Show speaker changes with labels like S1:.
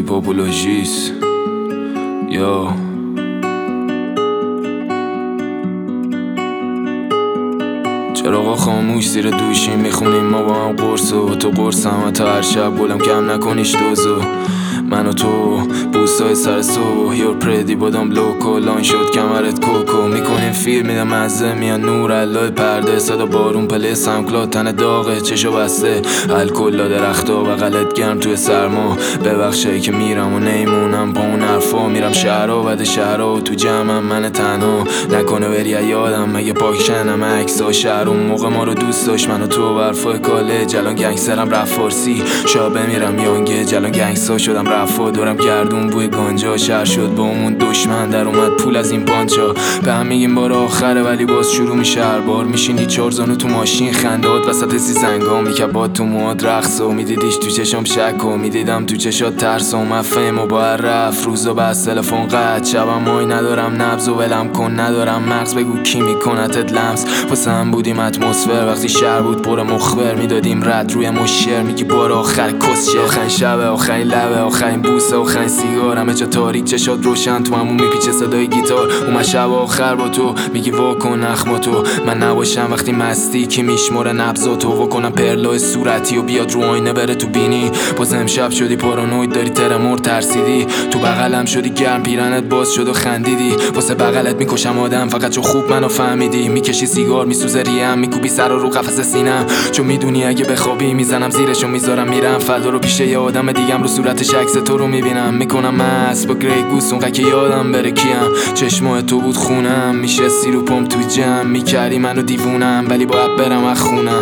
S1: پاپولوژیس یا چراغا خاموش زیر دوشیم میخونیم ما با هم قرص و تو قرصم و تا هر شب بولم کم نکنیش دوزو من و تو بوستای سر صبح یور پردی بادم لوکو لان شد کمرت کوکو میکنیم فیلم میدم مزه میان نور علای پرده صدا بارون پله سمکلاد تن داغه چشو بسته الکل لا درختا بغلت گرم توی سرما ببخشایی که میرم و نیمونم با اون حرفا میرم شهرها بعد شهرها و تو جمعم من تنها نکنه بری یادم مگه پاکشنم عکسا شهر اون موقع ما رو دوست داشت من و تو برفای کالج الان گنگسترم رفت فارسی شا بمیرم یانگه جلان گنگستا شدم رفا دورم گردون بوی گانجا شهر شد با اون دشمن در اومد پول از این پانچا به هم میگیم بار آخره ولی باز شروع میشه هر بار میشینی چهار زانو تو ماشین خندات وسط سیزنگا میکبات تو مواد رقص و میدیدیش تو چشم شک و میدیدم تو چشات ترس و مفهم و با هر رفت روزا بس تلفن قد شبم مای ندارم نبض و ولم کن ندارم مغز بگو کی میکنتت لمس واسه هم بودیم اتمسفر وقتی شهر بود پر مخبر میدادیم رد روی مشر میگی بار آخر کسشه آخرین شب آخرین لبه آخرین بوسه آخرین سیگار همه جا تاریک چشات روشن تو همون میپیچه صدای گیتار اومد شب آخر با تو میگی واکن نخما تو من نباشم وقتی مستی کی میشماره نبضاتو واکنم پرلای صورتی و بیاد رو آینه بره تو بینی باز امشب شدی پارانوید داری ترمور ترسیدی تو بغلم شدی گرم پیرنت باز شد و خندیدی واسه بغلت میکشم آدم فقط چون خوب منو فهمیدی میکشی سیگار میسوزه ریم میکوبی سر رو قفس سینم چون میدونی اگه بخوابی میزنم زیرشو میذارم میرم فدا رو پیش یه آدم دیگم رو صورتش عکس تو رو میبینم میکنم مست با گری گوس اون که یادم بره کیم چشمای تو بود خونم میشه سی رو پام تو جمع میکردی منو دیوونم ولی باید برم از خونم